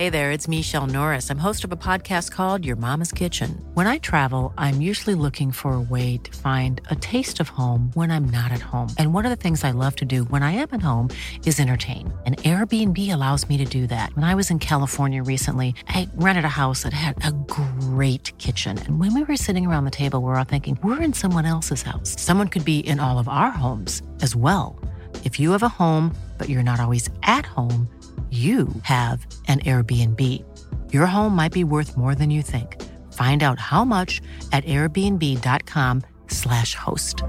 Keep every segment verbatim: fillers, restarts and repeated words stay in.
Hey there, it's Michelle Norris. I'm host of a podcast called Your Mama's Kitchen. When I travel, I'm usually looking for a way to find a taste of home when I'm not at home. And one of the things I love to do when I am at home is entertain. And Airbnb allows me to do that. When I was in California recently, I rented a house that had a great kitchen. And when we were sitting around the table, we were all thinking, we're in someone else's house. Someone could be in all of our homes as well. If you have a home, but you're not always at home, you have an Airbnb. Your home might be worth more than you think. Find out how much at airbnb.com slash host.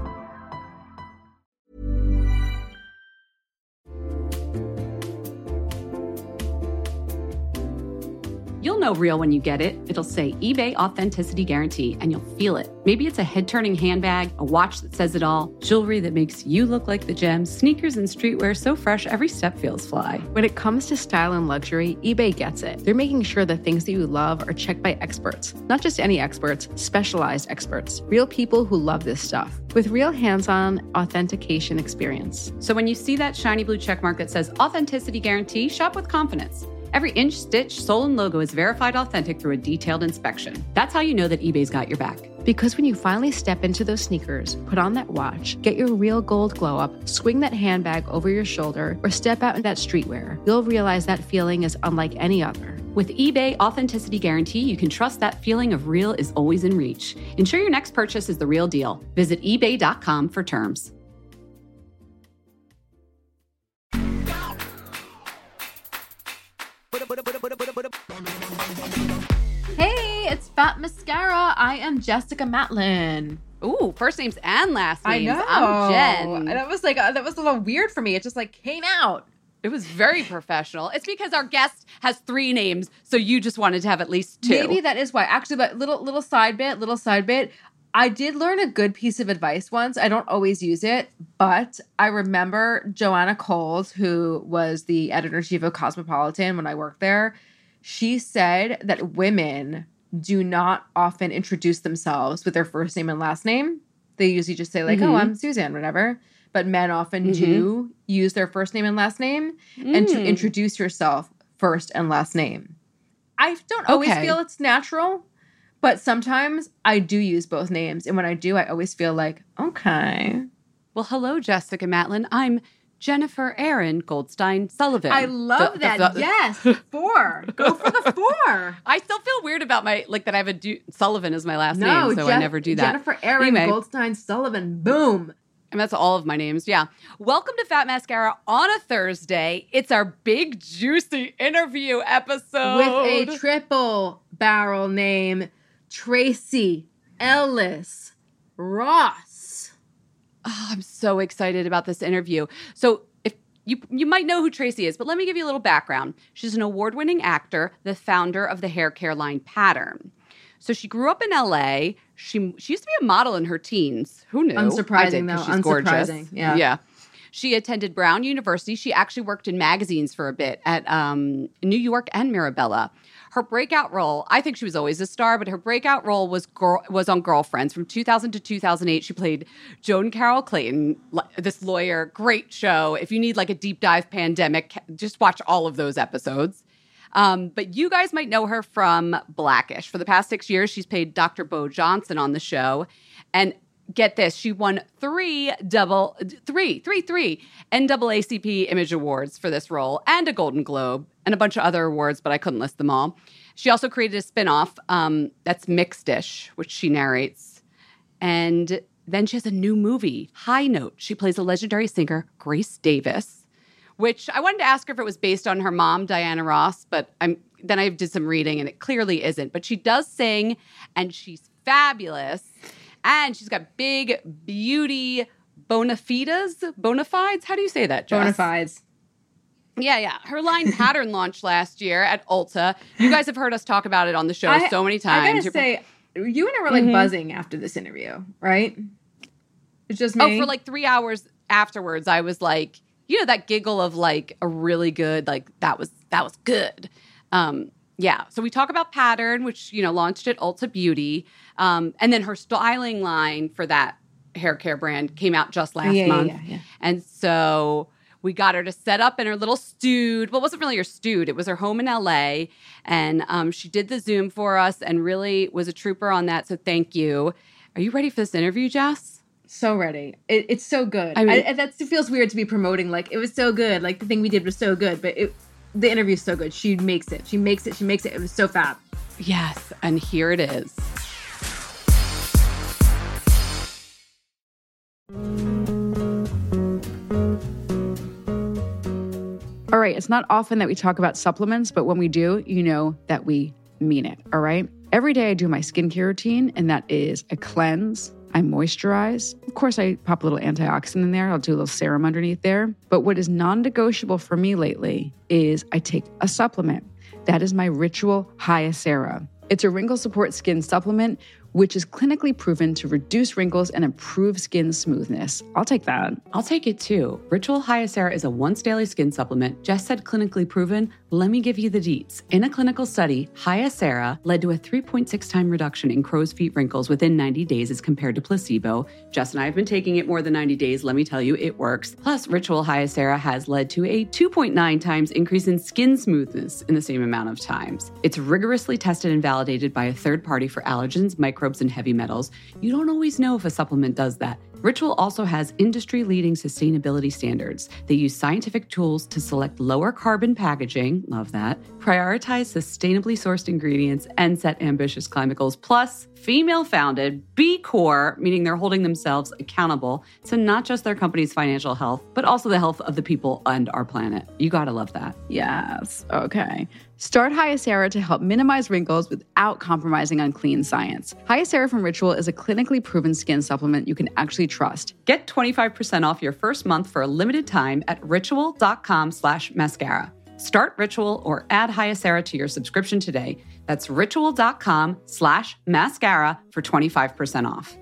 You'll know real when you get it. It'll say eBay Authenticity Guarantee, and you'll feel it. Maybe it's a head-turning handbag, a watch that says it all, jewelry that makes you look like the gem, sneakers and streetwear so fresh every step feels fly. When it comes to style and luxury, eBay gets it. They're making sure the things that you love are checked by experts. Not just any experts, specialized experts. Real people who love this stuff. With real hands-on authentication experience. So when you see that shiny blue checkmark that says Authenticity Guarantee, shop with confidence. Every inch, stitch, sole, and logo is verified authentic through a detailed inspection. That's how you know that eBay's got your back. Because when you finally step into those sneakers, put on that watch, get your real gold glow up, swing that handbag over your shoulder, or step out in that streetwear, you'll realize that feeling is unlike any other. With eBay Authenticity Guarantee, you can trust that feeling of real is always in reach. Ensure your next purchase is the real deal. Visit ebay dot com for terms. Hey, it's Fat Mascara. I am Jessica Matlin. Ooh, first names and last names. I know. I'm Jen. That was like uh, that was a little weird for me. It just like came out. It was very professional. It's because our guest has three names, so you just wanted to have at least two. Maybe that is why. Actually, but little little side bit, little side bit. I did learn a good piece of advice once. I don't always use it, but I remember Joanna Coles, who was the editor-in-chief of Cosmopolitan when I worked there. She said that women do not often introduce themselves with their first name and last name. They usually just say like, mm-hmm. oh, I'm Suzanne, whatever. But men often mm-hmm. do use their first name and last name mm. and to introduce yourself first and last name. I don't always okay. feel it's natural. But sometimes I do use both names. And when I do, I always feel like, okay. Well, hello, Jessica Matlin. I'm Jennifer Erin Goldstein Sullivan. I love the, that. The, the, yes. Four. Go for the four. I still feel weird about my, like that I have a du- Sullivan as my last no, name. So Je- I never do that. Jennifer Erin anyway. Goldstein Sullivan. Boom. And that's all of my names. Yeah. Welcome to Fat Mascara on a Thursday. It's our big, juicy interview episode. With a triple barrel name. Tracy Ellis Ross. Oh, I'm so excited about this interview. So if you you might know who Tracy is, but let me give you a little background. She's an award-winning actor, the founder of the hair care line Pattern. So she grew up in L A. She she used to be a model in her teens. Who knew? Unsurprising, I did, though. She's Unsurprising. gorgeous. Yeah. Yeah. She attended Brown University. She actually worked in magazines for a bit at um, New York and Mirabella. Her breakout role, I think she was always a star, but her breakout role was girl, was on Girlfriends. From two thousand to two thousand eight, she played Joan Carol Clayton, this lawyer. Great show. If you need like a deep dive pandemic, just watch all of those episodes. Um, but you guys might know her from Blackish. For the past six years, she's played Doctor Bo Johnson on the show. And get this, she won three double, three, three, three N double A C P Image Awards for this role and a Golden Globe and a bunch of other awards, but I couldn't list them all. She also created a spinoff um, that's Mixed-ish, which she narrates. And then she has a new movie, High Note. She plays a legendary singer, Grace Davis, which I wanted to ask her if it was based on her mom, Diana Ross, but I'm then I did some reading and it clearly isn't. But she does sing and she's fabulous. And she's got big beauty bona fides. Bona fides? How do you say that, Jess? Bona fides. Yeah, yeah. Her line Pattern launched last year at Ulta. You guys have heard us talk about it on the show I, so many times. I gotta You're say, pro- you and I were like mm-hmm. buzzing after this interview, right? It's just me. Oh, for like three hours afterwards, I was like, you know, that giggle of like a really good, like that was that was good. Um, yeah. So we talk about Pattern, which you know launched at Ulta Beauty, um, and then her styling line for that hair care brand came out just last yeah, month, yeah, yeah. and so. We got her to set up in her little stude. Well, it wasn't really her stude. It was her home in L A. And um, she did the Zoom for us and really was a trooper on that. So thank you. Are you ready for this interview, Jess? So ready. It, it's so good. I mean, I, that feels weird to be promoting. Like, it was so good. Like, the thing we did was so good. But it, the interview's so good. She makes it. She makes it. She makes it. It was so fab. Yes. And here it is. All right, it's not often that we talk about supplements, but when we do, you know that we mean it, all right? Every day I do my skincare routine, and that is I cleanse, I moisturize. Of course, I pop a little antioxidant in there. I'll do a little serum underneath there. But what is non-negotiable for me lately is I take a supplement. That is my Ritual Hyacera. It's a wrinkle support skin supplement, which is clinically proven to reduce wrinkles and improve skin smoothness. I'll take that. I'll take it too. Ritual Hyacera is a once daily skin supplement. Jess said clinically proven. Let me give you the deets. In a clinical study, Hyacera led to a three point six time reduction in crow's feet wrinkles within ninety days as compared to placebo. Jess and I have been taking it more than ninety days. Let me tell you, it works. Plus, Ritual Hyacera has led to a two point nine times increase in skin smoothness in the same amount of times. It's rigorously tested and validated by a third party for allergens, microbes, and heavy metals. You don't always know if a supplement does that. Ritual also has industry-leading sustainability standards. They use scientific tools to select lower carbon packaging, love that, prioritize sustainably sourced ingredients, and set ambitious climate goals. Plus, female-founded, B Corp, meaning they're holding themselves accountable to not just their company's financial health, but also the health of the people and our planet. You gotta love that. Yes, okay. Start Hyacera to help minimize wrinkles without compromising on clean science. Hyacera from Ritual is a clinically proven skin supplement you can actually trust. Get twenty-five percent off your first month for a limited time at ritual.com slash mascara. Start Ritual or add Hyacera to your subscription today. That's ritual.com slash mascara for twenty-five percent off.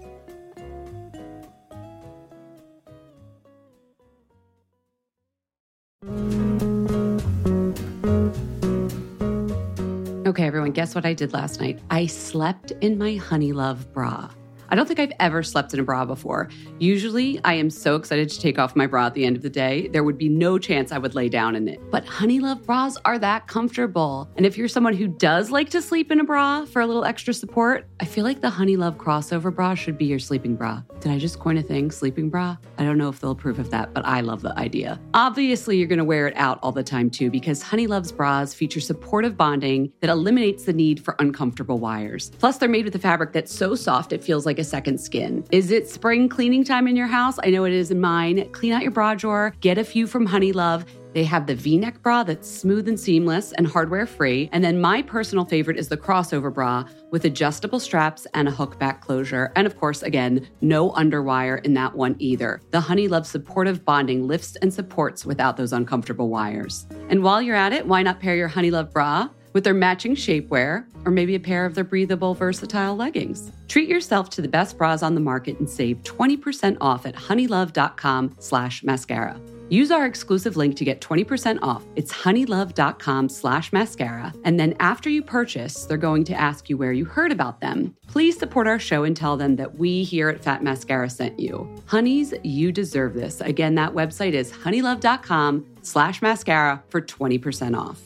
Okay, everyone, guess what I did last night? I slept in my Honeylove bra. I don't think I've ever slept in a bra before. Usually, I am so excited to take off my bra at the end of the day, there would be no chance I would lay down in it. But Honeylove bras are that comfortable. And if you're someone who does like to sleep in a bra for a little extra support, I feel like the Honeylove crossover bra should be your sleeping bra. Did I just coin a thing, sleeping bra? I don't know if they'll approve of that, but I love the idea. Obviously, you're gonna wear it out all the time too, because Honeylove's bras feature supportive bonding that eliminates the need for uncomfortable wires. Plus, they're made with a fabric that's so soft it feels like a second skin. Is it spring cleaning time in your house? I know it is in mine. Clean out your bra drawer, get a few from Honeylove. They have the V-neck bra that's smooth and seamless and hardware-free. And then my personal favorite is the crossover bra with adjustable straps and a hook back closure. And of course, again, no underwire in that one either. The Honeylove supportive bonding lifts and supports without those uncomfortable wires. And while you're at it, why not pair your Honeylove bra with their matching shapewear, or maybe a pair of their breathable, versatile leggings? Treat yourself to the best bras on the market and save twenty percent off at honeylove.com slash mascara. Use our exclusive link to get twenty percent off. It's honeylove.com slash mascara. And then after you purchase, they're going to ask you where you heard about them. Please support our show and tell them that we here at Fat Mascara sent you. Honeys, you deserve this. Again, that website is honeylove.com slash mascara for twenty percent off.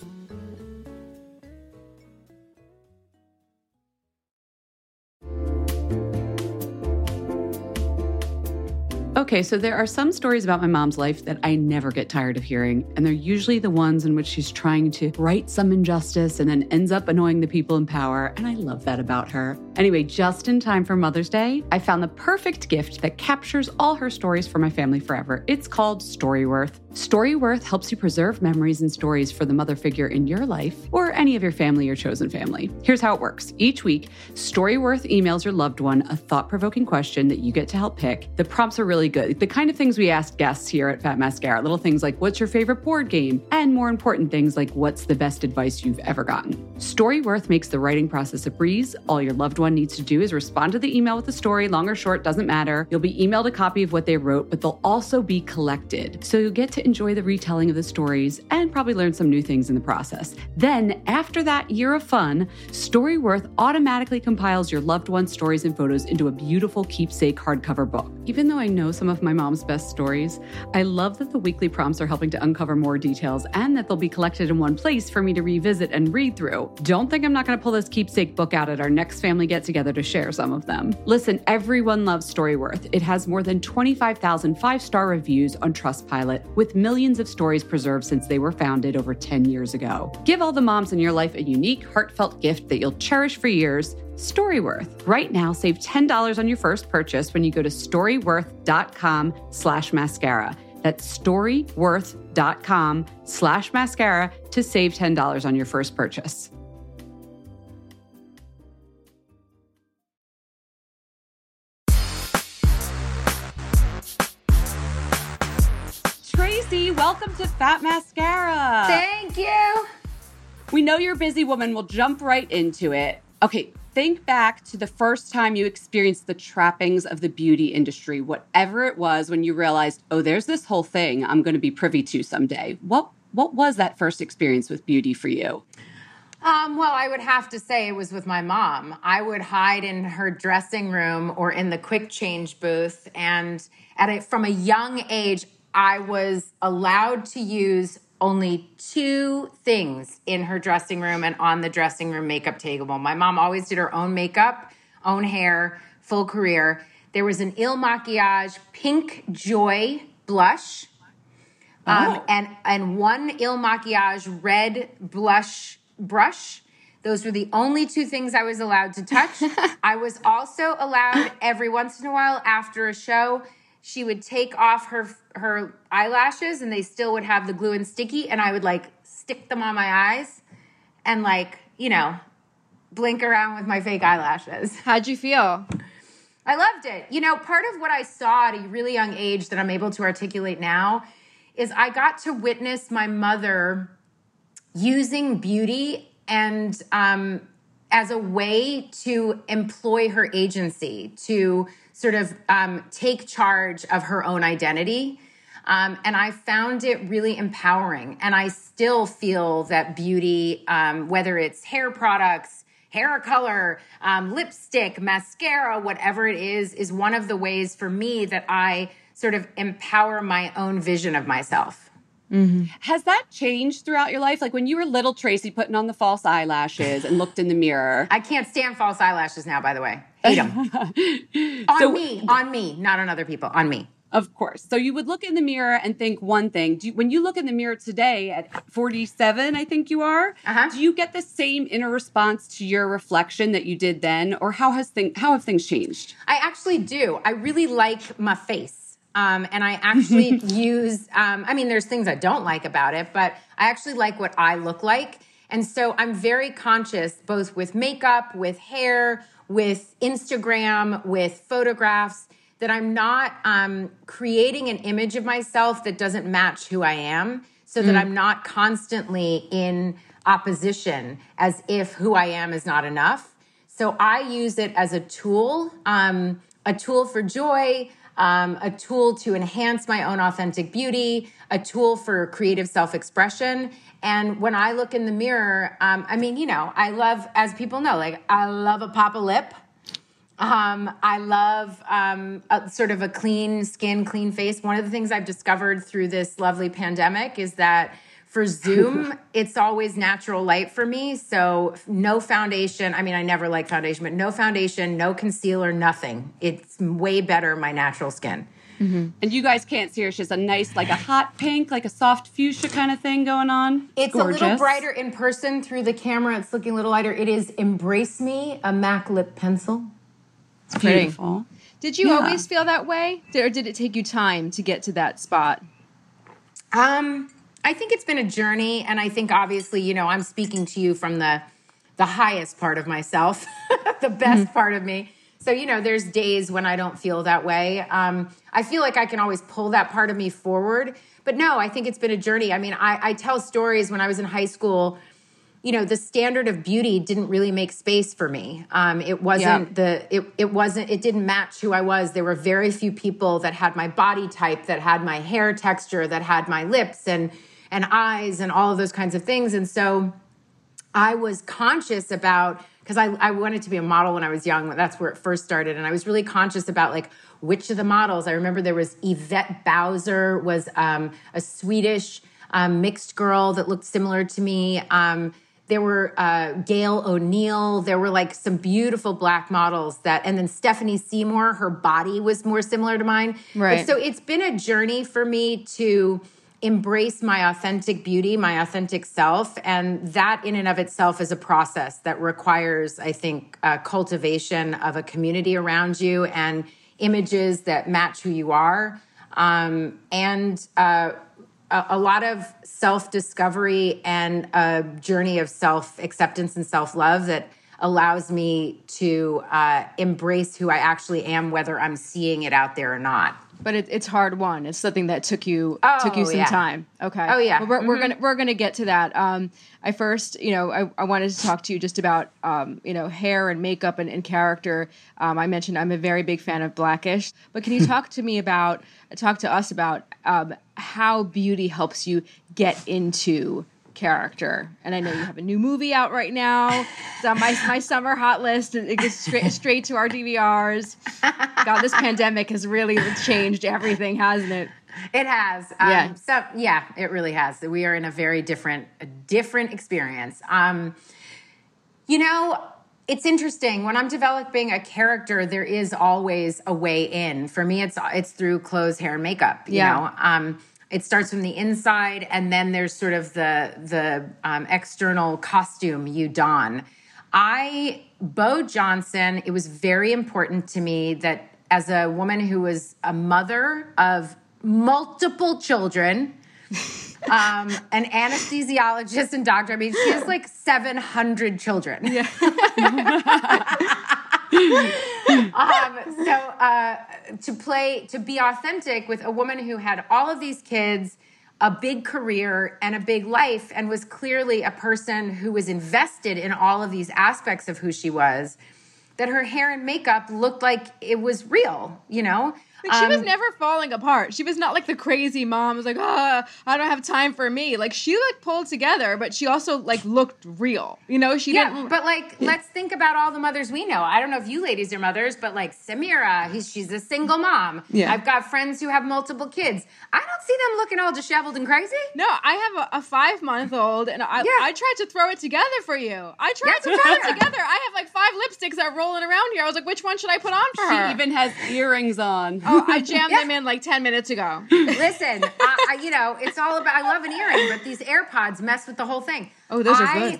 Okay, so there are some stories about my mom's life that I never get tired of hearing, and they're usually the ones in which she's trying to right some injustice and then ends up annoying the people in power, and I love that about her. Anyway, just in time for Mother's Day, I found the perfect gift that captures all her stories for my family forever. It's called Storyworth. Storyworth helps you preserve memories and stories for the mother figure in your life or any of your family or chosen family. Here's how it works. Each week, Storyworth emails your loved one a thought-provoking question that you get to help pick. The prompts are really good. The kind of things we ask guests here at Fat Mascara. Little things like, what's your favorite board game? And more important things like, what's the best advice you've ever gotten? Storyworth makes the writing process a breeze. All your loved one needs to do is respond to the email with the story, long or short, doesn't matter. You'll be emailed a copy of what they wrote, but they'll also be collected. So you'll get to enjoy the retelling of the stories and probably learn some new things in the process. Then, after that year of fun, Storyworth automatically compiles your loved one's stories and photos into a beautiful keepsake hardcover book. Even though I know some of my mom's best stories, I love that the weekly prompts are helping to uncover more details and that they'll be collected in one place for me to revisit and read through. Don't think I'm not going to pull this keepsake book out at our next family get-together to share some of them. Listen, everyone loves Storyworth. It has more than twenty-five thousand five-star reviews on Trustpilot, with millions of stories preserved since they were founded over ten years ago. Give all the moms in your life a unique, heartfelt gift that you'll cherish for years. Storyworth. Right now, save ten dollars on your first purchase when you go to storyworth.com slash mascara. That's storyworth.com slash mascara to save ten dollars on your first purchase. Tracy, welcome to Fat Mascara. Thank you. We know you're a busy woman. We'll jump right into it. Okay, think back to the first time you experienced the trappings of the beauty industry, whatever it was, when you realized, oh, there's this whole thing I'm going to be privy to someday. What what was that first experience with beauty for you? Um, well, I would have to say it was with my mom. I would hide in her dressing room or in the quick change booth. And at a, from a young age, I was allowed to use only two things in her dressing room and on the dressing room makeup table. My mom always did her own makeup, own hair, full career. There was an Il Makiage Pink Joy blush, um, oh. and, and one Il Makiage red blush brush. Those were the only two things I was allowed to touch. I was also allowed every once in a while after a show, she would take off her her eyelashes and they still would have the glue and sticky, and I would like stick them on my eyes and like, you know, blink around with my fake eyelashes. How'd you feel? I loved it. You know, part of what I saw at a really young age that I'm able to articulate now is I got to witness my mother using beauty and um, as a way to employ her agency, to sort of um, take charge of her own identity. Um, and I found it really empowering. And I still feel that beauty, um, whether it's hair products, hair color, um, lipstick, mascara, whatever it is, is one of the ways for me that I sort of empower my own vision of myself. Mm-hmm. Has that changed throughout your life? Like when you were little Tracy putting on the false eyelashes and looked in the mirror. I can't stand false eyelashes now, by the way. Hate them. on so, me, on me, not on other people, on me. Of course. So you would look in the mirror and think one thing. Do you, when you look in the mirror today at forty-seven, I think you are, uh-huh. do you get the same inner response to your reflection that you did then? Or how has thing, how have things changed? I actually do. I really like my face. Um, and I actually use, um, I mean, there's things I don't like about it, but I actually like what I look like. And so I'm very conscious, both with makeup, with hair, with Instagram, with photographs, that I'm not um, creating an image of myself that doesn't match who I am, so that mm. I'm not constantly in opposition as if who I am is not enough. So I use it as a tool, um, a tool for joy, Um, a tool to enhance my own authentic beauty, a tool for creative self-expression. And when I look in the mirror, um, I mean, you know, I love, as people know, like I love a pop of lip. Um, I love um, a, sort of a clean skin, clean face. One of the things I've discovered through this lovely pandemic is that for Zoom, it's always natural light for me. So no foundation. I mean, I never like foundation, but no foundation, no concealer, nothing. It's way better my natural skin. Mm-hmm. And you guys can't see her. She has a nice, like a hot pink, like a soft fuchsia kind of thing going on. It's Gorgeous. A little brighter in person. Through the camera, it's looking a little lighter. It is Embrace Me, a MAC lip pencil. It's beautiful. Did you yeah. always feel that way? Or did it take you time to get to that spot? Um... I think it's been a journey, and I think obviously, you know, I'm speaking to you from the the highest part of myself, the best mm-hmm. part of me. So, you know, there's days when I don't feel that way. Um, I feel like I can always pull that part of me forward. But no, I think it's been a journey. I mean, I, I tell stories when I was in high school. You know, the standard of beauty didn't really make space for me. Um, it wasn't yeah. the, it, it wasn't, it didn't match who I was. There were very few people that had my body type, that had my hair texture, that had my lips and, and eyes and all of those kinds of things. And so I was conscious about because I, I wanted to be a model when I was young. That's where it first started. And I was really conscious about like which of the models. I remember there was Yvette Bowser, was um, a Swedish um, mixed girl that looked similar to me. Um, there were uh, Gail O'Neill. There were like some beautiful black models that, and then Stephanie Seymour, her body was more similar to mine. Right. But so it's been a journey for me to embrace my authentic beauty, my authentic self. And that in and of itself is a process that requires, I think, uh, cultivation of a community around you and images that match who you are. Um, and uh, a, a lot of self-discovery and a journey of self-acceptance and self-love that allows me to uh, embrace who I actually am, whether I'm seeing it out there or not. But it, it's hard won. It's something that took you Oh, took you some yeah. time. Okay. Oh, yeah. Well, we're, we're Mhm. gonna we're gonna get to that. Um, I first, you know, I, I wanted to talk to you just about, um, you know, hair and makeup and, and character. Um, I mentioned I'm a very big fan of Blackish, but can you talk to me about talk to us about um, how beauty helps you get into character? And I know you have a new movie out right now. It's on my my summer hot list. It gets straight straight to our D V Rs. God, this pandemic has really changed everything, hasn't it? It has. Um, Yeah. So yeah, it really has. We are in a very different, a different experience. Um, you know, it's interesting when I'm developing a character. There is always a way in. For me, it's it's through clothes, hair, and makeup. You Yeah. know, um, it starts from the inside, and then there's sort of the the um, external costume you don. I, Bo Johnson, it was very important to me that as a woman who was a mother of multiple children, um, an anesthesiologist and doctor. I mean, she has like seven hundred children. Yeah. um, so uh, to play, to be authentic with a woman who had all of these kids, a big career and a big life, and was clearly a person who was invested in all of these aspects of who she was, that her hair and makeup looked like it was real, you know? Like she was Um, never falling apart. She was not like the crazy mom who's like, oh, I don't have time for me. Like she like pulled together, but she also like looked real. You know, she Yeah, didn't. but like, let's think about all the mothers we know. I don't know if you ladies are mothers, but like Samira, he's, she's a single mom. Yeah. I've got friends who have multiple kids. I don't see them looking all disheveled and crazy. No, I have a, a five month old, and I, Yeah. I tried to throw it together for you. I tried Yeah, to throw it yeah. together. I have like five lipsticks that are rolling around here. I was like, which one should I put on for her? She even has earrings on. oh, I jammed Yeah. them in like ten minutes ago. Listen, I, I, you know, it's all about, I love an earring, but these AirPods mess with the whole thing. Oh, those are I,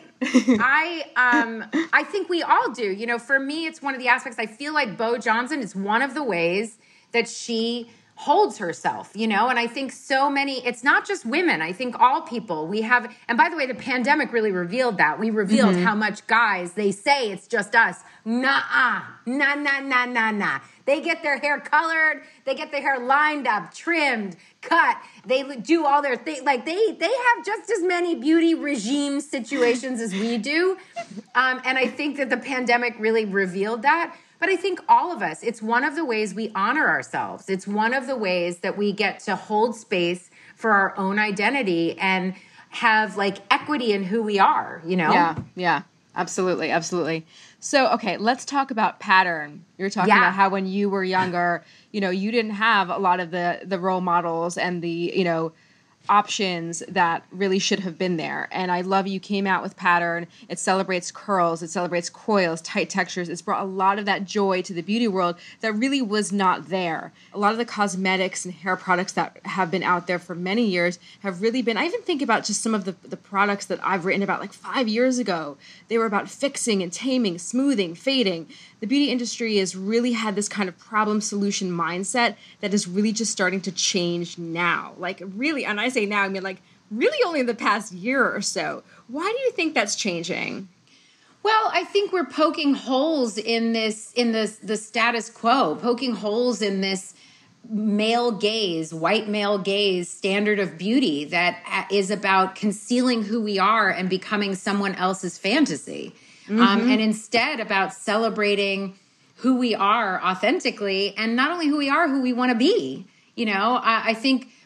I, um, I think we all do. You know, for me, it's one of the aspects. I feel like Bo Johnson is one of the ways that she holds herself, you know, and I think so many, it's not just women. I think all people, we have, and by the way, the pandemic really revealed that. We revealed Mm-hmm. how much guys, they say it's just us. Nah-uh, nah, nah, nah, nah, nah. They get their hair colored, they get their hair lined up, trimmed, cut. They do all their things. Like they, they have just as many beauty regime situations as we do. Um, and I think that the pandemic really revealed that. But I think all of us, it's one of the ways we honor ourselves. It's one of the ways that we get to hold space for our own identity and have like equity in who we are, you know? Yeah, yeah, absolutely, absolutely. So, okay, let's talk about pattern. You're talking Yeah. about how when you were younger, you know, you didn't have a lot of the the role models and the, you know, options that really should have been there. And I love you came out with pattern. It celebrates curls, it celebrates coils, tight textures. It's brought a lot of that joy to the beauty world that really was not there. A lot of the cosmetics and hair products that have been out there for many years have really been, I even think about just some of the, the products that I've written about like five years ago. They were about fixing and taming, smoothing, fading. The beauty industry has really had this kind of problem solution mindset that is really just starting to change now. Like really, and I say now, I mean like really only in the past year or so. Why do you think that's changing? Well, I think we're poking holes in this, in this, the status quo, poking holes in this male gaze, white male gaze standard of beauty that is about concealing who we are and becoming someone else's fantasy. Mm-hmm. Um, and instead about celebrating who we are authentically, and not only who we are, who we want to be. You know, I, I think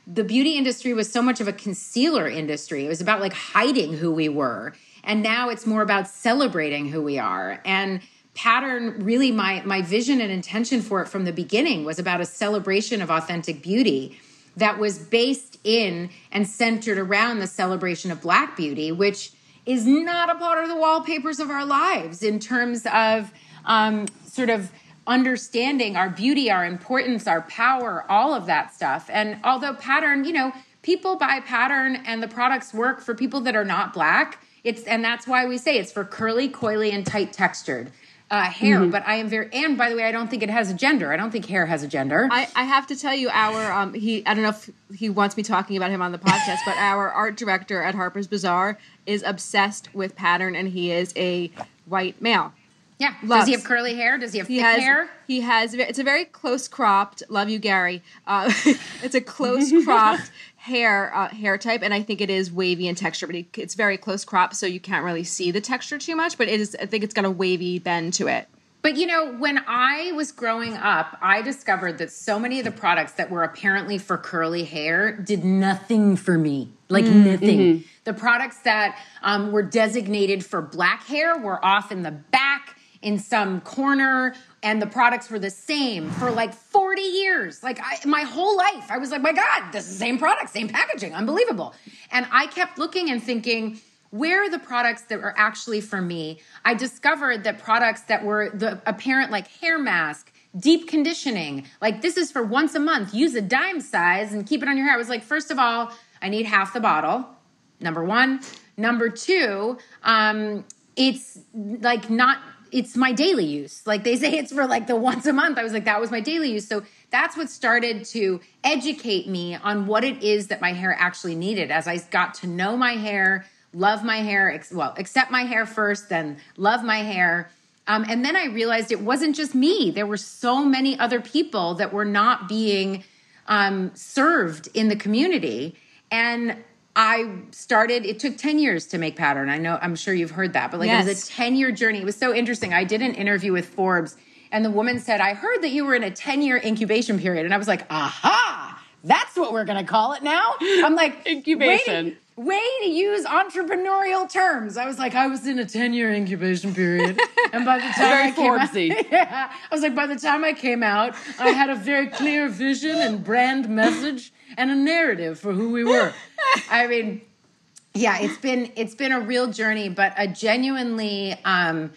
the beauty industry was so much of a concealer industry. It was about like hiding who we were. And now it's more about celebrating who we are. And Pattern, really my my vision and intention for it from the beginning was about a celebration of authentic beauty that was based in and centered around the celebration of Black beauty, which is not a part of the wallpapers of our lives in terms of um, sort of understanding our beauty, our importance, our power, all of that stuff. And although Pattern, you know, people buy Pattern and the products work for people that are not Black, it's and that's why we say it's for curly, coily, and tight textured. Uh, hair, mm-hmm. but I am very, and by the way, I don't think it has a gender. I don't think hair has a gender. I, I have to tell you, our, um, he, I don't know if he wants me talking about him on the podcast, but our art director at Harper's Bazaar is obsessed with Pattern, and he is a white male. Yeah. Loves. Does he have curly hair? Does he have he thick has, hair? He has, it's a very close cropped, love you, Gary. Uh, it's a close cropped hair uh, hair type, and I think it is wavy in texture, but it, it's very close cropped, so you can't really see the texture too much, but it is, I think it's got a wavy bend to it. But, you know, when I was growing up, I discovered that so many of the products that were apparently for curly hair did nothing for me, like mm, nothing. Mm-hmm. The products that um, were designated for Black hair were off in the back in some corner, and the products were the same for like forty years. Like I, my whole life, I was like, my God, this is the same product, same packaging, unbelievable. And I kept looking and thinking, where are the products that are actually for me? I discovered that products that were the apparent like hair mask, deep conditioning, like this is for once a month, use a dime size and keep it on your hair. I was like, first of all, I need half the bottle, number one. Number two, um, it's like not, it's my daily use. Like they say it's for like the once a month. I was like, that was my daily use. So that's what started to educate me on what it is that my hair actually needed as I got to know my hair, love my hair, ex- well, accept my hair first, then love my hair. Um, and then I realized it wasn't just me. There were so many other people that were not being um, served in the community. And I started, it took ten years to make Pattern. I know, I'm sure you've heard that, but like yes. It was a ten-year journey. It was so interesting. I did an interview with Forbes, and the woman said, I heard that you were in a ten-year incubation period. And I was like, aha, that's what we're going to call it now? I'm like, incubation. Way, way to use entrepreneurial terms. I was like, I was in a ten-year incubation period. And by the time very I came Forbesy. out, yeah, I was like, by the time I came out, I had a very clear vision and brand message and a narrative for who we were. I mean, yeah, it's been it's been a real journey, but a genuinely um,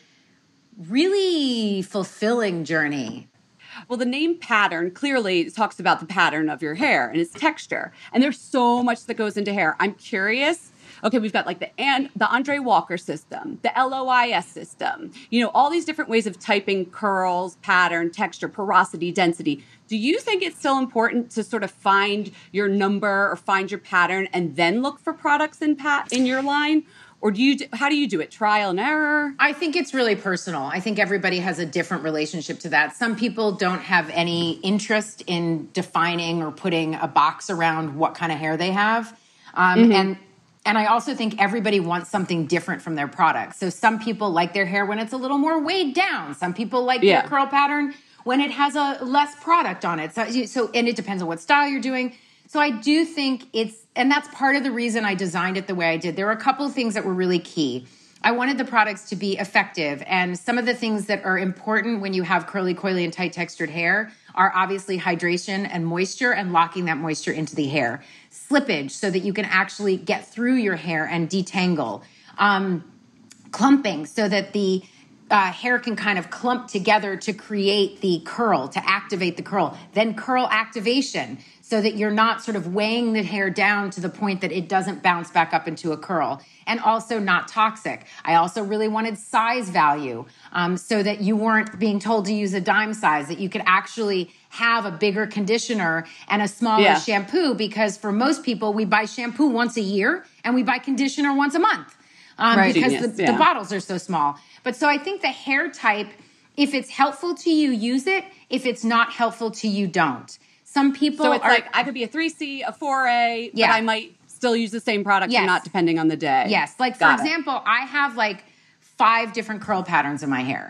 really fulfilling journey. Well, the name Pattern clearly talks about the pattern of your hair and its texture. And there's so much that goes into hair. I'm curious. Okay, we've got like the and the Andre Walker system, the L O I S system, you know, all these different ways of typing curls, pattern, texture, porosity, density. Do you think it's still important to sort of find your number or find your pattern and then look for products in pat in your line? Or do you? Do, how do you do it? Trial and error? I think it's really personal. I think everybody has a different relationship to that. Some people don't have any interest in defining or putting a box around what kind of hair they have. Um, mm-hmm. And and I also think everybody wants something different from their product. So some people like their hair when it's a little more weighed down. Some people like yeah. their curl pattern when it has a less product on it. So, so and it depends on what style you're doing. So I do think it's, and that's part of the reason I designed it the way I did. There were a couple of things that were really key. I wanted the products to be effective. And some of the things that are important when you have curly, coily, and tight textured hair are obviously hydration and moisture and locking that moisture into the hair. Slippage so that you can actually get through your hair and detangle. Um, clumping so that the uh, hair can kind of clump together to create the curl, to activate the curl. Then curl activation, so that you're not sort of weighing the hair down to the point that it doesn't bounce back up into a curl. And also not toxic. I also really wanted size value um, so that you weren't being told to use a dime size, that you could actually have a bigger conditioner and a smaller yeah. shampoo, because for most people, we buy shampoo once a year and we buy conditioner once a month um, right. because Genius. the, yeah. the bottles are so small. But so I think the hair type, if it's helpful to you, use it. If it's not helpful to you, don't. Some people So it's are, like, I could be a three C, a four A, yeah. but I might still use the same product yes. or not, depending on the day. Yes. Like, for Got example, it. I have like five different curl patterns in my hair.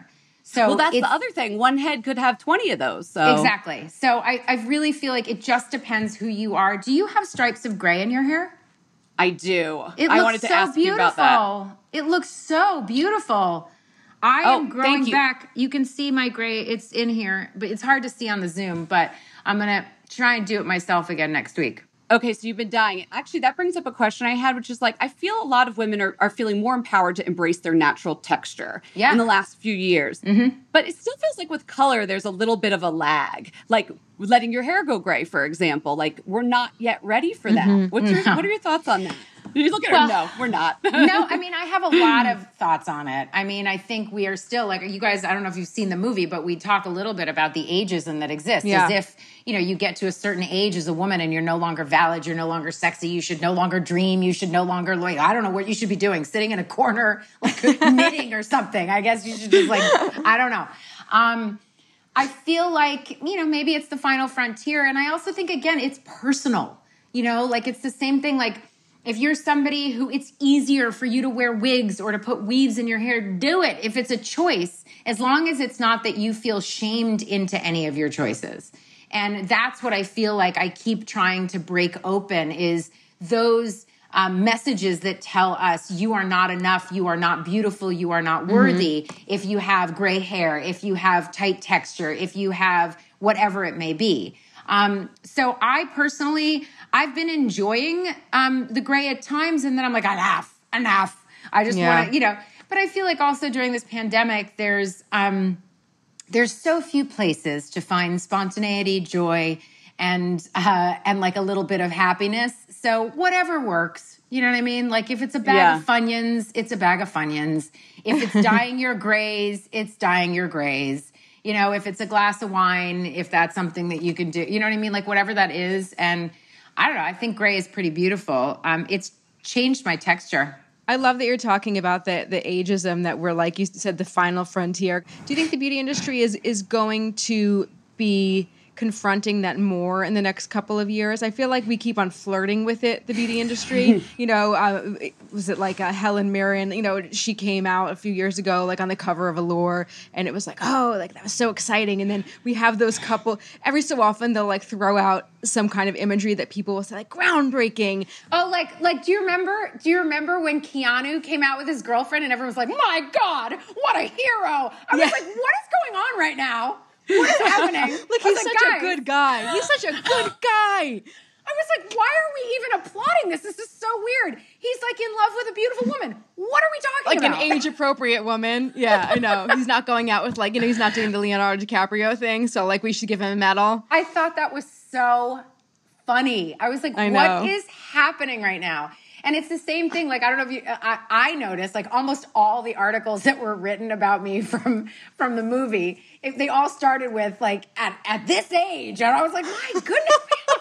So well, that's it's- the other thing. One head could have twenty of those. So Exactly. So I, I really feel like it just depends who you are. Do you have stripes of gray in your hair? I do. It I looks wanted to so ask beautiful. you about that. It looks so beautiful. I Oh, am thank growing you. back. You can see my gray. It's in here, but it's hard to see on the Zoom. But I'm going to try and do it myself again next week. Okay, so you've been dyeing it. Actually, that brings up a question I had, which is like, I feel a lot of women are, are feeling more empowered to embrace their natural texture Yeah. in the last few years. Mm-hmm. But it still feels like with color, there's a little bit of a lag. Like letting your hair go gray, for example. Like we're not yet ready for that. Mm-hmm. What's your, what are your thoughts on that? You look at her, no, we're not. No, I mean, I have a lot of thoughts on it. I mean, I think we are still, like, you guys, I don't know if you've seen the movie, but we talk a little bit about the ageism that exists. Yeah. As if, you know, you get to a certain age as a woman and you're no longer valid, you're no longer sexy, you should no longer dream, you should no longer, like, I don't know what you should be doing, sitting in a corner, like knitting or something. I guess you should just, like, I don't know. Um, I feel like, you know, maybe it's the final frontier. And I also think, again, it's personal. You know, like, it's the same thing, like, if you're somebody who it's easier for you to wear wigs or to put weaves in your hair, do it. If it's a choice, as long as it's not that you feel shamed into any of your choices. And that's what I feel like I keep trying to break open is those um, messages that tell us you are not enough, you are not beautiful, you are not worthy mm-hmm. if you have gray hair, if you have tight texture, if you have whatever it may be. Um, so I personally, I've been enjoying um, the gray at times, and then I'm like, enough, enough. I just Yeah. want to, you know. But I feel like also during this pandemic, there's um, there's so few places to find spontaneity, joy, and uh, and like a little bit of happiness. So whatever works, you know what I mean? Like if it's a bag Yeah. of Funyuns, it's a bag of Funyuns. If it's dyeing your grays, it's dyeing your grays. You know, if it's a glass of wine, if that's something that you can do, you know what I mean? Like whatever that is. And I don't know, I think gray is pretty beautiful. Um, it's changed my texture. I love that you're talking about the the ageism that we're, like you said, the final frontier. Do you think the beauty industry is is going to be confronting that more in the next couple of years? I feel like we keep on flirting with it, the beauty industry. you know, uh, was it like uh, Helen Mirren? You know, she came out a few years ago, like on the cover of Allure, and it was like, oh, like that was so exciting. And then we have those couple, every so often they'll like throw out some kind of imagery that people will say like groundbreaking. Oh, like, like, do you remember, do you remember when Keanu came out with his girlfriend and everyone was like, my God, what a hero. I was Yeah. like, what is going on right now? What is happening? Like, I was he's like, such a guys, good guy. He's such a good guy. I was like, why are we even applauding this? This is so weird. He's like in love with a beautiful woman. What are we talking Like about? an age-appropriate woman. Yeah, I know. He's not going out with, like, you know, he's not doing the Leonardo DiCaprio thing, so, like, we should give him a medal. I thought that was so funny. I was like, I what know. is happening right now? And it's the same thing. Like, I don't know if you, I, I noticed like almost all the articles that were written about me from, from the movie, it, they all started with like, at, at this age. And I was like, my goodness.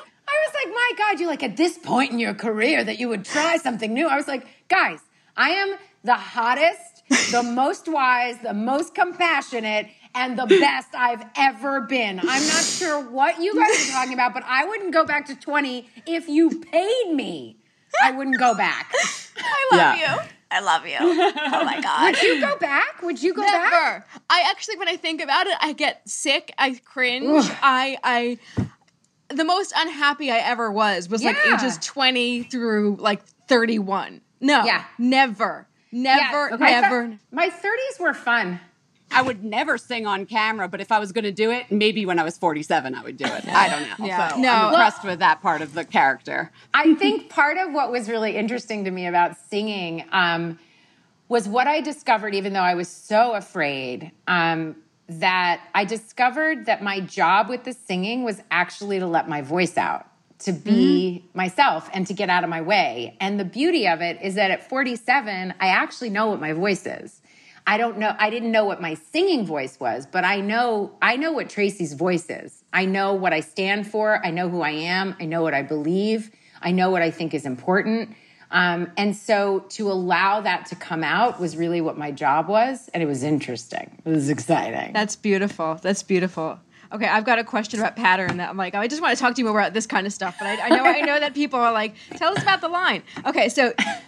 I was like, my God, you're like at this point in your career that you would try something new. I was like, guys, I am the hottest, the most wise, the most compassionate, and the best I've ever been. I'm not sure what you guys are talking about, but I wouldn't go back to twenty if you paid me. I wouldn't go back. I love Yeah. you. I love you. Oh my God. Would you go back? Would you go back? Never. I actually, when I think about it, I get sick. I cringe. I, I, the most unhappy I ever was was like Yeah. ages twenty through like thirty-one. No, Yeah. never, never, Yes. Okay. never. My thirties were fun. I would never sing on camera, but if I was going to do it, maybe when I was forty-seven, I would do it. I don't know. Yeah. So No. I'm impressed with that part of the character. I think part of what was really interesting to me about singing um, was what I discovered, even though I was so afraid, um, that I discovered that my job with the singing was actually to let my voice out, to be mm-hmm. myself and to get out of my way. And the beauty of it is that at forty-seven, I actually know what my voice is. I don't know. I didn't know what my singing voice was, but I know, I know what Tracy's voice is. I know what I stand for. I know who I am. I know what I believe. I know what I think is important. Um, and so to allow that to come out was really what my job was. And it was interesting. It was exciting. That's beautiful. That's beautiful. Okay, I've got a question about pattern that I'm like, I just want to talk to you more about this kind of stuff. But I, I know, I know that people are like, tell us about the line. Okay, so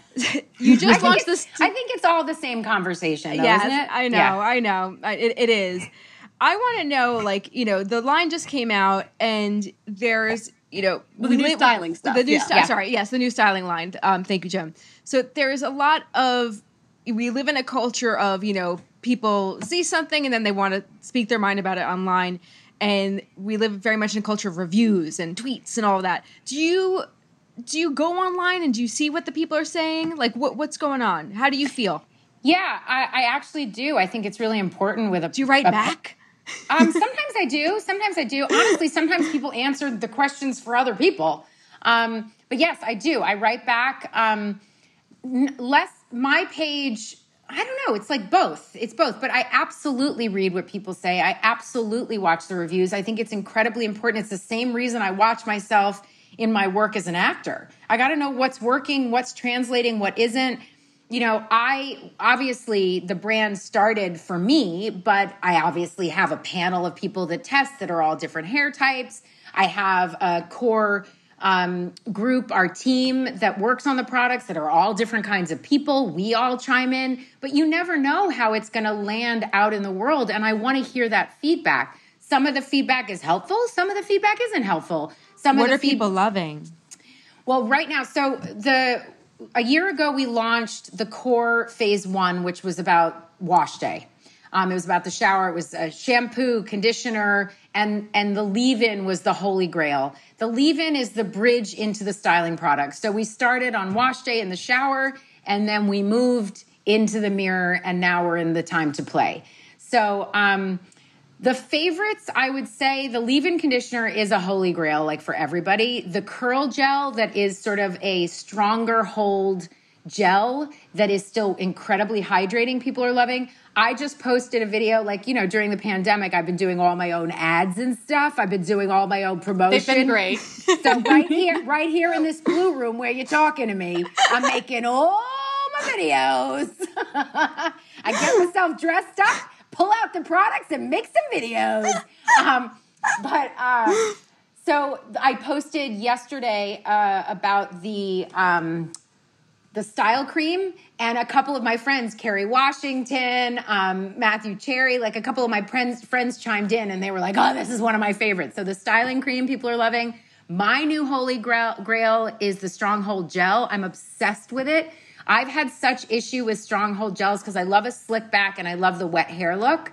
you just I think launched it's- this. I think it's all the same conversation, though, yes, isn't it? I know, Yeah. I know. I- It, it is. I want to know, like, you know, the line just came out, and there's, you know, Well, the new li- styling stuff, The new yeah. sty- Yeah. sorry, yes, the new styling line. Um, thank you, Jim. So there's a lot of. We live in a culture of, you know, people see something and then they want to speak their mind about it online, and we live very much in a culture of reviews and tweets and all of that. Do you do you go online and do you see what the people are saying? Like, what what's going on? How do you feel? Yeah, I, I actually do. I think it's really important with a. Do you write a- back? Um, sometimes I do. Sometimes I do. Honestly, sometimes people answer the questions for other people. Um, but yes, I do. I write back. Um, n- less my page. I don't know. It's like both. It's both. But I absolutely read what people say. I absolutely watch the reviews. I think it's incredibly important. It's the same reason I watch myself in my work as an actor. I got to know what's working, what's translating, what isn't. You know, I obviously the brand started for me, but I obviously have a panel of people that test that are all different hair types. I have a core um, group, our team that works on the products that are all different kinds of people. We all chime in, but you never know how it's going to land out in the world. And I want to hear that feedback. Some of the feedback is helpful. Some of the feedback isn't helpful. Some What of the are feed- people loving? Well, right now, so the a year ago we launched the core phase one, which was about wash day. Um, it was about the shower. It was a shampoo, conditioner, and and the leave-in was the holy grail. The leave-in is the bridge into the styling product. So we started on wash day in the shower, and then we moved into the mirror, and now we're in the time to play. So um, the favorites, I would say, the leave-in conditioner is a holy grail, like for everybody. The curl gel that is sort of a stronger hold gel that is still incredibly hydrating, people are loving. I just posted a video, like, you know, during the pandemic, I've been doing all my own ads and stuff. I've been doing all my own promotion. They've been great. So right here, right here in this blue room where you're talking to me, I'm making all my videos. I get myself dressed up, pull out the products, and make some videos. Um, but uh, so I posted yesterday uh, about the um, the style cream, and a couple of my friends, Kerry Washington, um, Matthew Cherry, like a couple of my friends friends chimed in, and they were like, "Oh, this is one of my favorites." So the styling cream people are loving. My new holy grail, grail is the Stronghold gel. I'm obsessed with it. I've had such issue with Stronghold gels because I love a slick back and I love the wet hair look,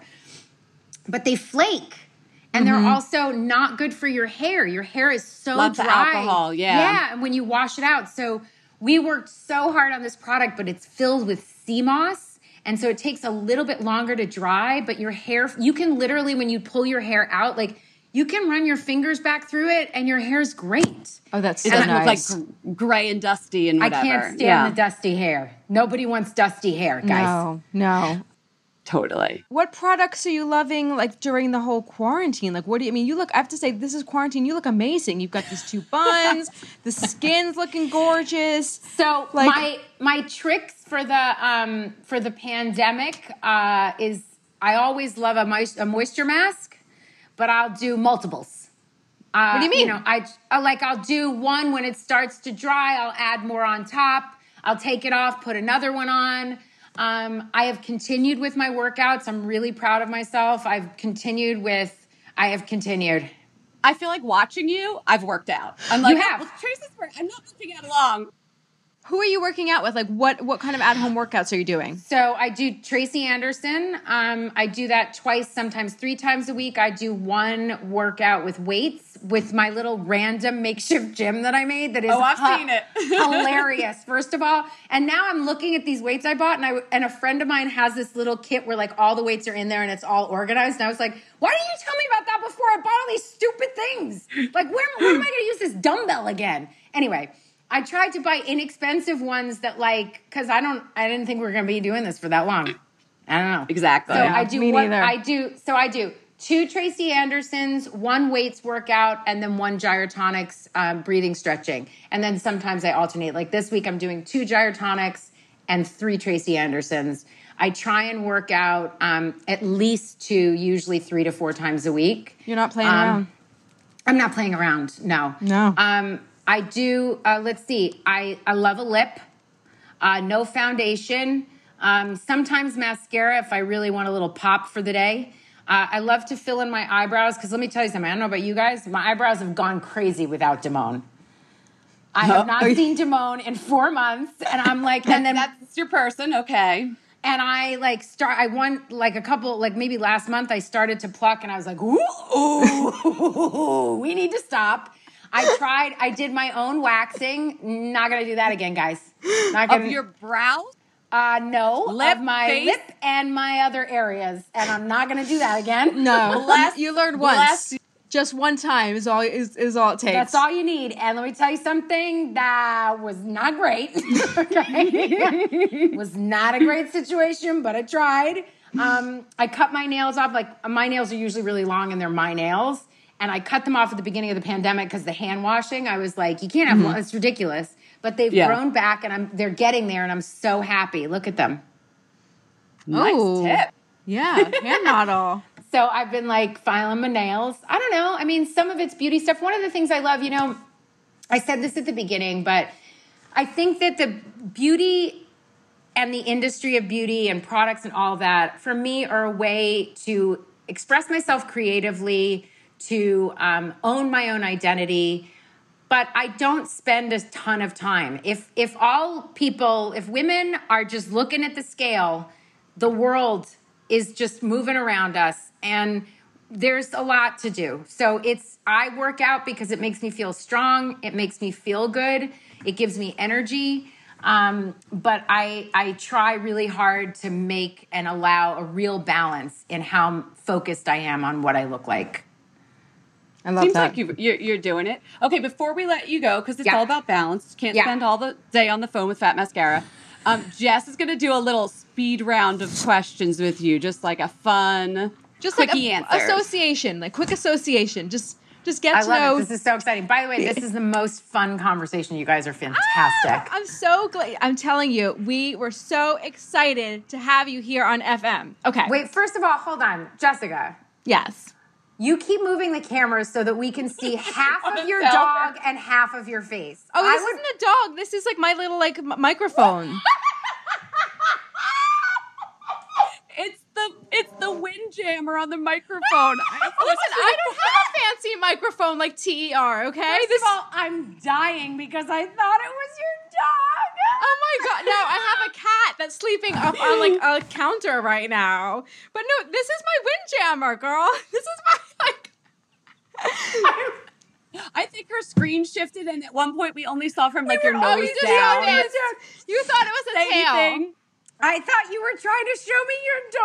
but they flake. And Mm-hmm. they're also not good for your hair. Your hair is so Lots of dry. alcohol, yeah. Yeah, and when you wash it out. So we worked so hard on this product, but it's filled with sea moss. And so it takes a little bit longer to dry, but your hair, you can literally, when you pull your hair out, like you can run your fingers back through it and your hair's great. Oh, that's It so doesn't nice. look like gr- gray and dusty and I whatever. can't stand Yeah. the dusty hair. Nobody wants dusty hair, guys. No, no. Totally. What products are you loving, like, during the whole quarantine? Like, what do you I mean? You look, I have to say, this is quarantine. You look amazing. You've got these two buns. The skin's looking gorgeous. So Like- my my tricks for the um for the pandemic uh, is I always love a, moist, a moisture mask, but I'll do multiples. Uh, What do you mean? You know, I uh, like I'll do one when it starts to dry. I'll add more on top. I'll take it off, put another one on. Um, I have continued with my workouts. I'm really proud of myself. I've continued with. I have continued. I feel like watching you, I've worked out. I'm like, You have. oh, well, Tracy's work. I'm not working out along. Who are you working out with? Like, what what kind of at-home workouts are you doing? So I do Tracy Anderson. Um, I do that twice, sometimes three times a week. I do one workout with weights with my little random makeshift gym that I made. That is Oh, I've hu- seen it. hilarious. First of all, and now I'm looking at these weights I bought, and I and a friend of mine has this little kit where like all the weights are in there and it's all organized. And I was like, why didn't you tell me about that before I bought all these stupid things? Like, where when am I going to use this dumbbell again? Anyway. I tried to buy inexpensive ones that like, cause I don't, I didn't think we were going to be doing this for that long. I don't know. Exactly. So Yeah, I do me one, neither. I do, so I do two Tracy Andersons, one weights workout, and then one Gyrotonics um, breathing stretching. And then sometimes I alternate. Like this week I'm doing two Gyrotonics and three Tracy Andersons. I try and work out um, at least two, usually three to four times a week. You're not playing Um, around. I'm not playing around. No. No. Um, I do. Uh, let's see. I I love a lip. Uh, no foundation. Um, sometimes mascara if I really want a little pop for the day. Uh, I love to fill in my eyebrows because let me tell you something. I don't know about you guys. My eyebrows have gone crazy without Damone. I have not seen Damone in four months, and I'm like, and then That's your person, okay. and I like start. I won like a couple, like maybe last month. I started to pluck, and I was like, ooh, ooh we need to stop. I tried. I did my own waxing. Not gonna do that again, guys. Not gonna. Of your brows? Uh, no, Lip, of my face? lip and my other areas, and I'm not gonna do that again. No, Bless- you learned once. bless- Just one time is all is, is all it takes. That's all you need. And let me tell you something that was not great. Okay, was not a great situation, but I tried. Um, I cut my nails off. Like my nails are usually really long, and they're my nails. And I cut them off at the beginning of the pandemic because the hand washing. I was like, you can't have. Mm-hmm. It's ridiculous. But they've Yeah. grown back, and I'm they're getting there, and I'm so happy. Look at them. Nice Oh. tip. Yeah, hand model. So I've been like filing my nails. I don't know. I mean, some of it's beauty stuff. One of the things I love, you know, I said this at the beginning, but I think that the beauty and the industry of beauty and products and all of that, for me, are a way to express myself creatively, to um, own my own identity. But I don't spend a ton of time. If if all people, if women are just looking at the scale, the world is just moving around us, and there's a lot to do. So it's, I work out because it makes me feel strong. It makes me feel good. It gives me energy. Um, but I, I try really hard to make and allow a real balance in how focused I am on what I look like. I love Seems that. like you, you're, you're doing it. Okay, before we let you go, because it's Yeah. all about balance. Can't Yeah. spend all the day on the phone with Fat Mascara. Um, Jess is going to do a little speed round of questions with you, just like a fun, Just quickie like a, answers. association, like quick association. Just just get I to love know. it. This is so exciting. By the way, this is the most fun conversation. You guys are fantastic. I'm so glad. I'm telling you, we were so excited to have you here on F M. Okay. Wait, first of all, hold on. Jessica, Yes. you keep moving the cameras so that we can see half of your tell dog and half of your face. Oh, I this would- isn't a dog. This is like my little like m- microphone. It's the it's the windjammer on the microphone. I, Listen, I don't have a fancy microphone like T E R. Okay. First of all, I'm dying because I thought it was your dog. Oh my god! No, I have a cat that's sleeping up on like a counter right now. But no, this is my windjammer, girl. This is my like. I think her screen shifted, and at one point we only saw from like your Oh, nose you just down. saw this. You thought it was a Say tail. anything. I thought you were trying to show me your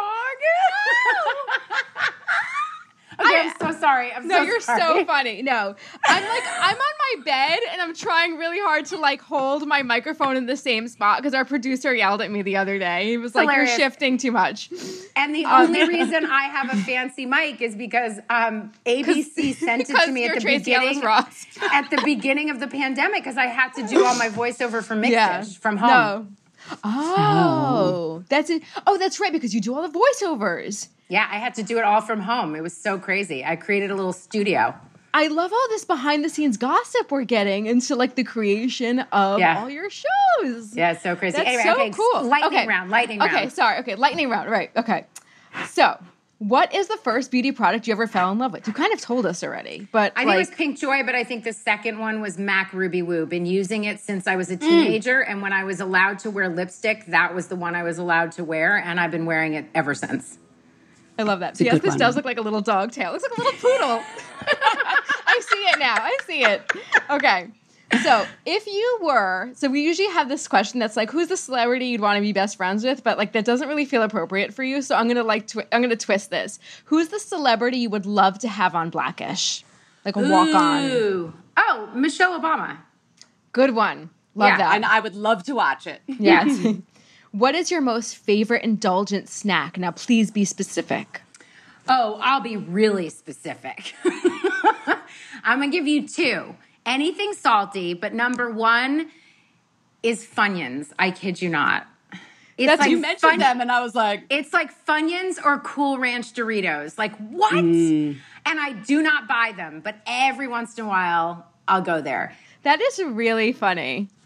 dog. Okay, I, I'm so sorry. I'm No, so you're sorry. so funny. No, I'm like, I'm on my bed and I'm trying really hard to like hold my microphone in the same spot because our producer yelled at me the other day. He was like, Hilarious. you're shifting too much. And the Um, only reason I have a fancy mic is because um, A B C sent it because to me you're at the Tracy Ellis beginning Ross. at the beginning of the pandemic because I had to do all my voiceover for Mixed Yeah. Dish from home. No. Oh, that's it. Oh, that's right, because you do all the voiceovers. Yeah, I had to do it all from home. It was so crazy. I created a little studio. I love all this behind the scenes gossip we're getting into like the creation of Yeah. all your shows. Yeah, it's so crazy. That's anyway, so okay, cool. lightning Okay. round, lightning Okay, round. sorry. Okay, lightning round. Right. Okay. So, what is the first beauty product you ever fell in love with? You kind of told us already, but I like, think it was Pink Joy, but I think the second one was MAC Ruby Woo. Been using it since I was a teenager, and when I was allowed to wear lipstick, that was the one I was allowed to wear, and I've been wearing it ever since. I love that. a Yes, good this one. does look like a little dog tail. It looks like a little poodle. I see it now. I see it. Okay. So, if you were, so we usually have this question that's like, who's the celebrity you'd want to be best friends with? But like, that doesn't really feel appropriate for you. So I'm gonna like, twi- I'm gonna twist this. Who's the celebrity you would love to have on Blackish, like a walk on? Ooh. Oh, Michelle Obama. Good one. Love Yeah, that. And I would love to watch it. Yes. What is your most favorite indulgent snack? Now, please be specific. Oh, I'll be really specific. I'm going to give you two. Anything salty, but number one is Funyuns. I kid you not. It's That's- like You mentioned Fun- them, and I was like, It's like Funyuns or Cool Ranch Doritos. Like, what? Mm. And I do not buy them, but every once in a while, I'll go there. That is really funny.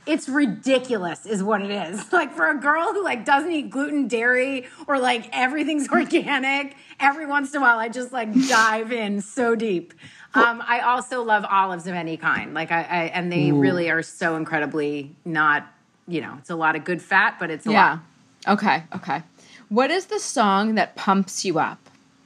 It's ridiculous is what it is. Like for a girl who like doesn't eat gluten, dairy, or like everything's organic, every once in a while I just like dive in so deep. Um, I also love olives of any kind. Like I, I and they Ooh. really are so incredibly not, you know, it's a lot of good fat, but it's a yeah. lot. Okay, okay. What is the song that pumps you up?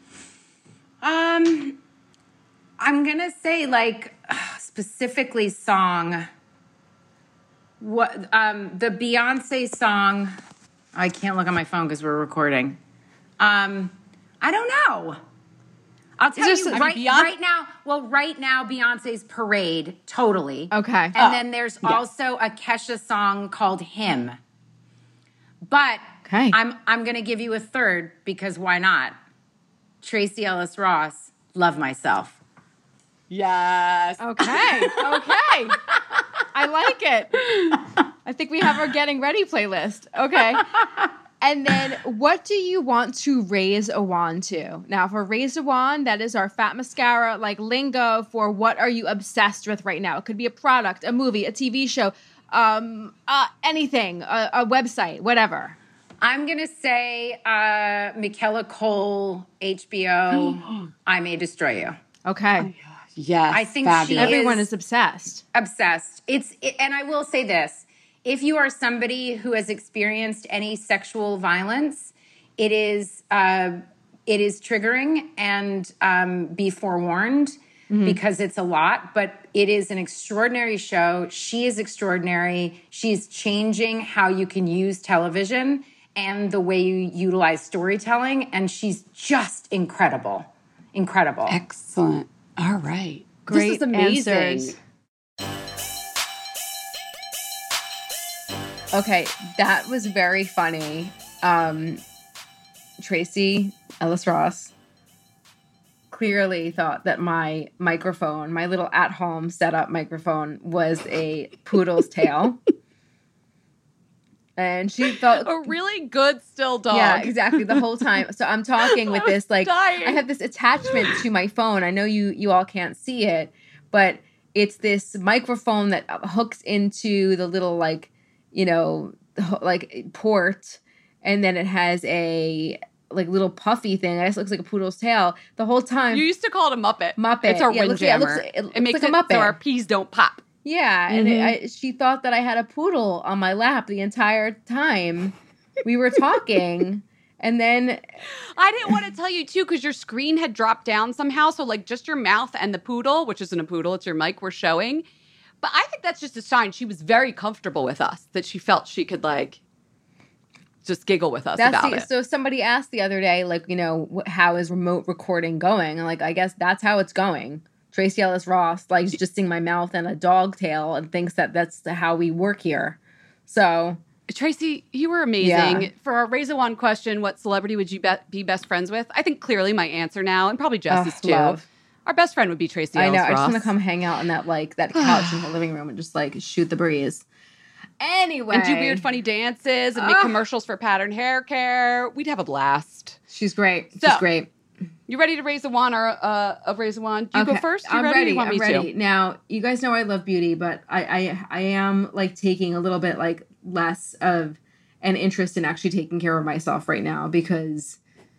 Um, I'm gonna say like specifically song. What um the Beyonce song? I can't look on my phone because we're recording. Um, I don't know. I'll tell you right, Beyonce- right now. Well, right now Beyonce's Parade, totally. Okay, and oh, then there's yes. also a Kesha song called Him. But okay. I'm I'm gonna give you a third because why not? Tracy Ellis Ross, Love Myself. Yes. Okay. Okay. I like it. I think we have our Getting Ready playlist. Okay. And then what do you want to raise a wand to? Now, for raise a wand, that is our fat mascara, like lingo for what are you obsessed with right now? It could be a product, a movie, a T V show, um, uh, anything, a, a website, whatever. I'm going to say uh, Michaela Cole, H B O, I May Destroy You. Okay. Oh, yes. I think fabulous. she Everyone is, is obsessed. Obsessed. It's it, and I will say this. If you are somebody who has experienced any sexual violence, it is uh, it is triggering, and um, be forewarned mm-hmm. because it's a lot. But it is an extraordinary show. She is extraordinary. She's changing how you can use television and the way you utilize storytelling, and she's just incredible, incredible. Excellent. All right, great this is amazing. Answers. Okay, that was very funny. Um, Tracy Ellis Ross clearly thought that my microphone, my little at-home setup microphone, was a poodle's tail. And she felt a really good still dog. Yeah, exactly. The whole time. So I'm talking with this, like, dying. I have this attachment to my phone. I know you you all can't see it, but it's this microphone that hooks into the little, like, you know, like port, and then it has a like little puffy thing. I guess it looks like a poodle's tail. The whole time. You used to call it a Muppet. Muppet. It's a yeah, windjammer. It, yeah, it, looks, it, it makes like it a Muppet. so our peas don't pop. Yeah, and mm-hmm. it, I, she thought that I had a poodle on my lap the entire time we were talking. And then I didn't want to tell you too because your screen had dropped down somehow. So like just your mouth and the poodle, which isn't a poodle, it's your mic, were showing. But I think that's just a sign she was very comfortable with us, that she felt she could like just giggle with us that's about the, it. So somebody asked the other day, like, you know, how is remote recording going? And like, I guess that's how it's going. Tracy Ellis Ross likes just seeing my mouth and a dog tail and thinks that that's how we work here. So, Tracy, you were amazing. Yeah. For our Raise a Wand question, what celebrity would you be, be best friends with? I think clearly my answer now, and probably Jess's oh, too. Love. Our best friend would be Tracy Ellis I know. Ross. I just want to come hang out on that like that couch in the living room and just like shoot the breeze. Anyway, and do weird, funny dances and make oh. commercials for pattern hair care. We'd have a blast. She's great. So, She's great. You ready to raise a wand or uh, of raise a wand? Do you okay. go first? You I'm ready? ready. You want I'm me ready. To? Now, you guys know I love beauty, but I, I I am like taking a little bit like less of an interest in actually taking care of myself right now because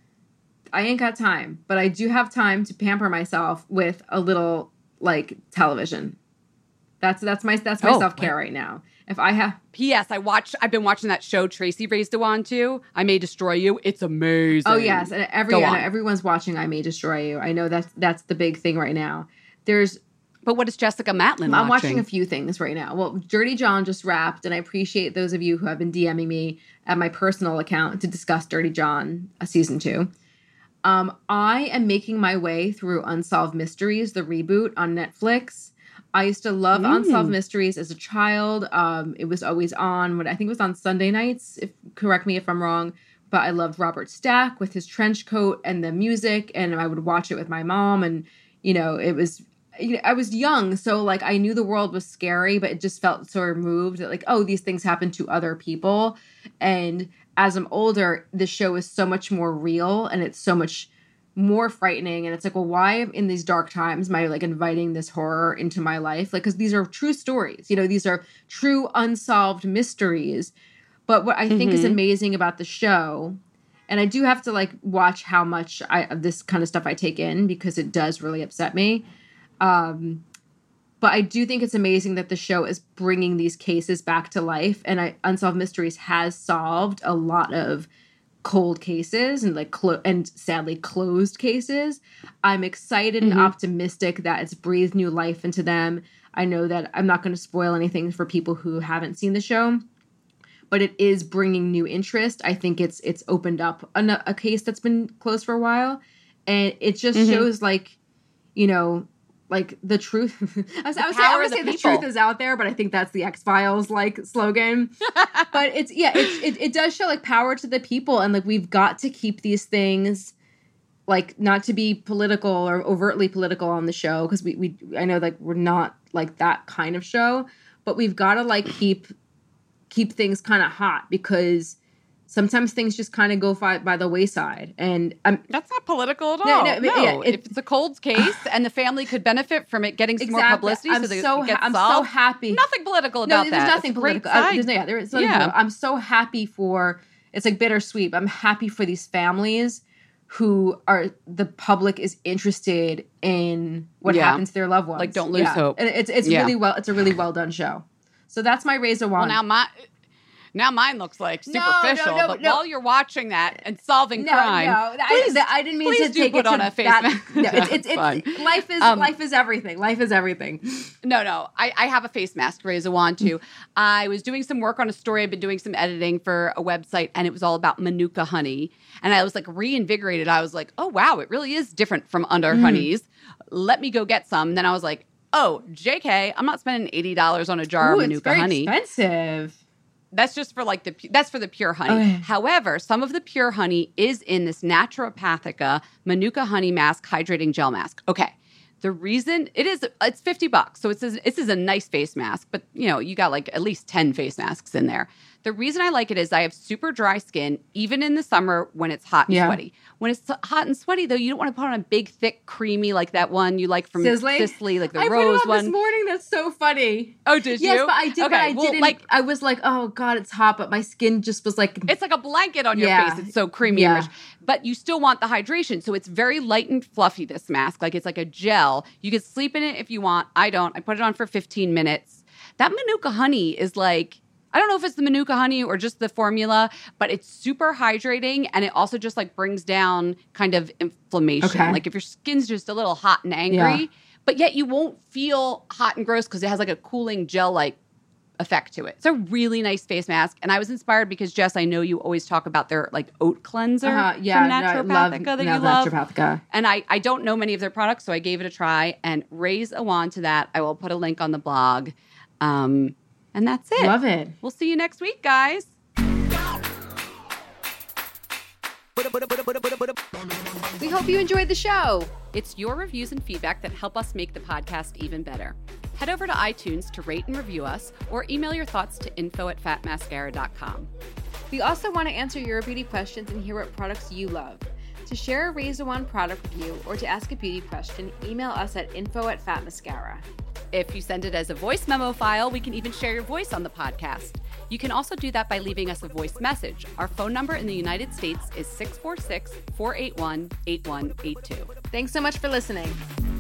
I ain't got time. But I do have time to pamper myself with a little like television. That's that's my that's my Oh, self care right now. If I have P S. I watched. I've been watching that show Tracy raised a wand to. I May Destroy You. It's amazing. Oh yes, and every Go I know on. everyone's watching I May Destroy You. I know that's that's the big thing right now. There's But what is Jessica Matlin I'm watching? watching a few things right now. Well, Dirty John just wrapped, and I appreciate those of you who have been DMing me at my personal account to discuss Dirty John uh, season two. Um, I am making my way through Unsolved Mysteries, the reboot on Netflix. I used to love Mm. Unsolved Mysteries as a child. Um, it was always on, when I think it was on Sunday nights, if correct me if I'm wrong, but I loved Robert Stack with his trench coat and the music, and I would watch it with my mom, and, you know, it was, you know, I was young, so, like, I knew the world was scary, but it just felt so removed that, like, oh, these things happen to other people, and as I'm older, the show is so much more real, and it's so much more frightening. And it's like, well, why in these dark times am I like inviting this horror into my life? Like, because these are true stories, you know, these are true unsolved mysteries. But what I think mm-hmm. is amazing about the show, and I do have to like watch how much I, of this kind of stuff I take in because it does really upset me. Um, but I do think it's amazing that the show is bringing these cases back to life. And I, Unsolved Mysteries has solved a lot of cold cases and like clo- and sadly closed cases. I'm excited mm-hmm. and optimistic that it's breathed new life into them. I know that I'm not going to spoil anything for people who haven't seen the show, but it is bringing new interest. I think it's it's opened up a, a case that's been closed for a while, and it just mm-hmm. shows like, you know, like the truth. I was, I was saying, I would say the truth is out there, but I think that's the X-Files like slogan. But it's yeah, it, it it does show like power to the people, and like we've got to keep these things like not to be political or overtly political on the show because we we I know like we're not like that kind of show, but we've got to like keep keep things kind of hot because sometimes things just kind of go by, by the wayside. And um, that's not political at all. No, no, no. Yeah, it, if it's a cold case and the family could benefit from it getting some exactly. more publicity, I'm so they so get ha- I'm solved. so happy. Nothing political no, about there's that. Nothing it's political. Great I, there's, yeah, there is nothing yeah. political. I'm so happy for. It's like bittersweet. I'm happy for these families who are the public is interested in what yeah. happened to their loved ones. Like, don't lose yeah. hope. And it's it's yeah. really well. It's a really well done show. So that's my razor wand. Well, now my. Now mine looks like superficial, no, no, no, but no. while you're watching that and solving no, crime, no, please, I, I didn't mean please to do take put it on to a face that, mask. No, it's it's, it's life is um, life is everything. Life is everything. No, no, I, I have a face mask to raise a wand too. I was doing some work on a story. I've been doing some editing for a website, and it was all about Manuka honey. And I was like reinvigorated. I was like, oh wow, it really is different from other mm. honeys. Let me go get some. Then I was like, oh, J K, I'm not spending eighty dollars on a jar Ooh, of Manuka it's very honey. Expensive. That's just for like the that's for the pure honey. Okay. However, some of the pure honey is in this Naturopathica Manuka honey mask hydrating gel mask. Okay. The reason it is it's fifty bucks. So it's a, this is a nice face mask, but you know, you got like at least ten face masks in there. The reason I like it is I have super dry skin, even in the summer when it's hot and yeah. sweaty. When it's hot and sweaty, though, you don't want to put on a big, thick, creamy like that one you like from Sisley, Sisley, like the I rose put it on one. This morning, that's so funny. Oh, did yes, you? Yes, but I did. Okay, but I well, didn't. Like, I was like, oh god, it's hot, but my skin just was like, it's like a blanket on your yeah. face. It's so creamy yeah. and rich, but you still want the hydration. So it's very light and fluffy. This mask, like it's like a gel. You can sleep in it if you want. I don't. I put it on for fifteen minutes. That Manuka honey is like. I don't know if it's the Manuka honey or just the formula, but it's super hydrating, and it also just like brings down kind of inflammation. Okay. Like if your skin's just a little hot and angry, yeah. but yet you won't feel hot and gross because it has like a cooling gel-like effect to it. It's a really nice face mask, and I was inspired because Jess, I know you always talk about their like oat cleanser uh-huh. yeah, from Naturopathica no, love, that no, you love. Naturopathica. And I, I don't know many of their products, so I gave it a try and raise a wand to that. I will put a link on the blog. Um, And that's it. Love it. We'll see you next week, guys. We hope you enjoyed the show. It's your reviews and feedback that help us make the podcast even better. Head over to iTunes to rate and review us or email your thoughts to info at fat mascara dot com. We also want to answer your beauty questions and hear what products you love. To share a Razor Wand product review or to ask a beauty question, email us at info at fat mascara. If you send it as a voice memo file, we can even share your voice on the podcast. You can also do that by leaving us a voice message. Our phone number in the United States is six four six, four eight one, eight one eight two. Thanks so much for listening.